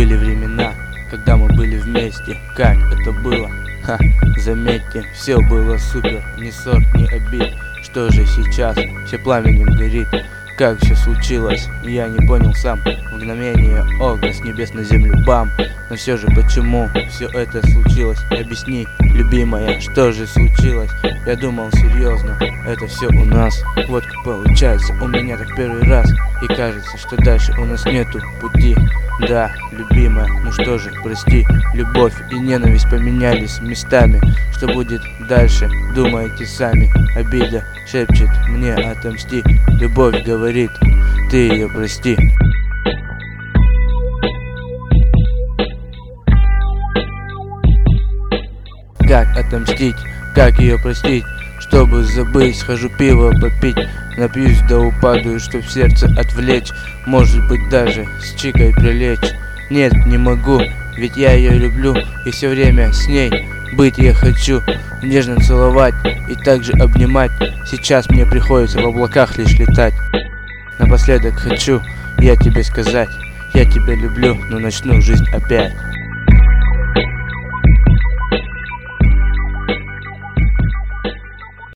Были времена, когда мы были вместе. Как это было? Заметьте, все было супер, ни ссор, ни обид. Что же сейчас? Все пламенем горит. Как все случилось? Я не понял сам. В мгновение ока с небес на землю бам. Но все же почему все это случилось? Объясни, любимая, что же случилось? Я думал серьезно, это все у нас. Вот как получается, у меня так первый раз. И кажется, что дальше у нас нету пути. Да, любимая, ну что же, прости. Любовь и ненависть поменялись местами. Что будет дальше, думайте сами. Обида шепчет мне отомсти. Любовь говорит, ты ее прости. Как отомстить, как ее простить? Чтобы забыть, схожу пиво попить. Напьюсь до упаду, чтоб сердце отвлечь. Может быть даже с чикой прилечь. Нет, не могу, ведь я ее люблю. И все время с ней быть я хочу. Нежно целовать и также обнимать. Сейчас мне приходится в облаках лишь летать. Напоследок хочу я тебе сказать: я тебя люблю, но начну жизнь опять.